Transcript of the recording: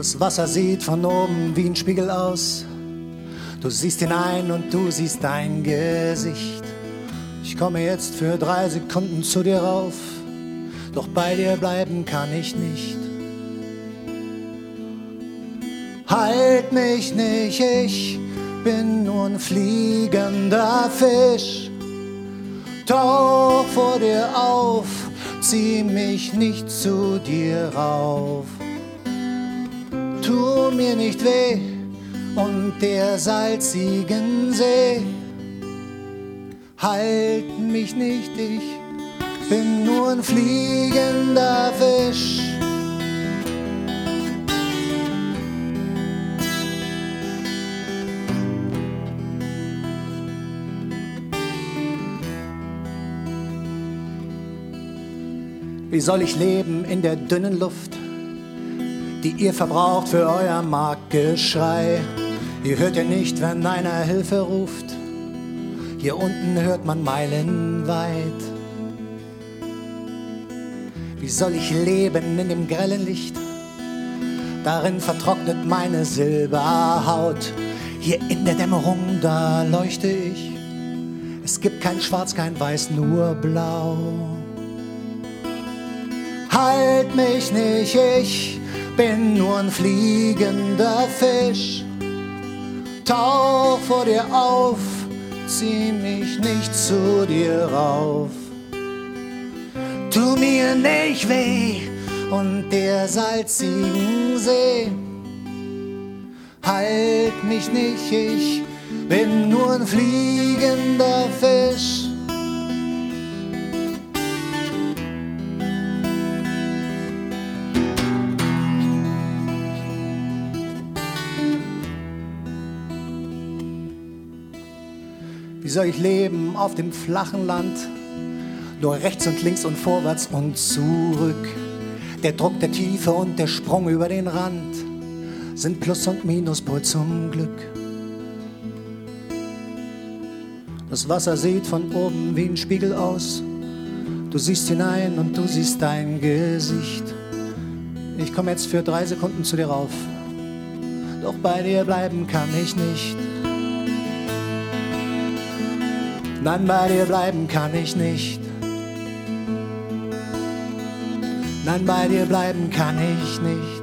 Das Wasser sieht von oben wie ein Spiegel aus. Du siehst hinein und du siehst dein Gesicht. Ich komme jetzt für 3 Sekunden zu dir rauf, doch bei dir bleiben kann ich nicht. Halt mich nicht, ich bin nur ein fliegender Fisch. Tauch vor dir auf, zieh mich nicht zu dir rauf. Tu mir nicht weh und der salzigen See. Halt mich nicht, ich bin nur ein fliegender Fisch. Wie soll ich leben in der dünnen Luft, die ihr verbraucht für euer Marktgeschrei? Ihr hört ja nicht, wenn einer Hilfe ruft. Hier unten hört man meilenweit. Wie soll ich leben in dem grellen Licht? Darin vertrocknet meine Silberhaut. Hier in der Dämmerung, da leuchte ich. Es gibt kein Schwarz, kein Weiß, nur Blau. Halt mich nicht, ich bin nur ein fliegender Fisch. Tauch vor dir auf, zieh mich nicht zu dir rauf. Tu mir nicht weh und der salzigen See. Halt mich nicht, ich bin nur ein fliegender Fisch. Wie soll ich leben auf dem flachen Land? Nur rechts und links und vorwärts und zurück. Der Druck der Tiefe und der Sprung über den Rand sind Plus- und Minuspol zum Glück. Das Wasser sieht von oben wie ein Spiegel aus. Du siehst hinein und du siehst dein Gesicht. Ich komme jetzt für 3 Sekunden zu dir rauf, doch bei dir bleiben kann ich nicht. Nein, bei dir bleiben kann ich nicht. Nein, bei dir bleiben kann ich nicht.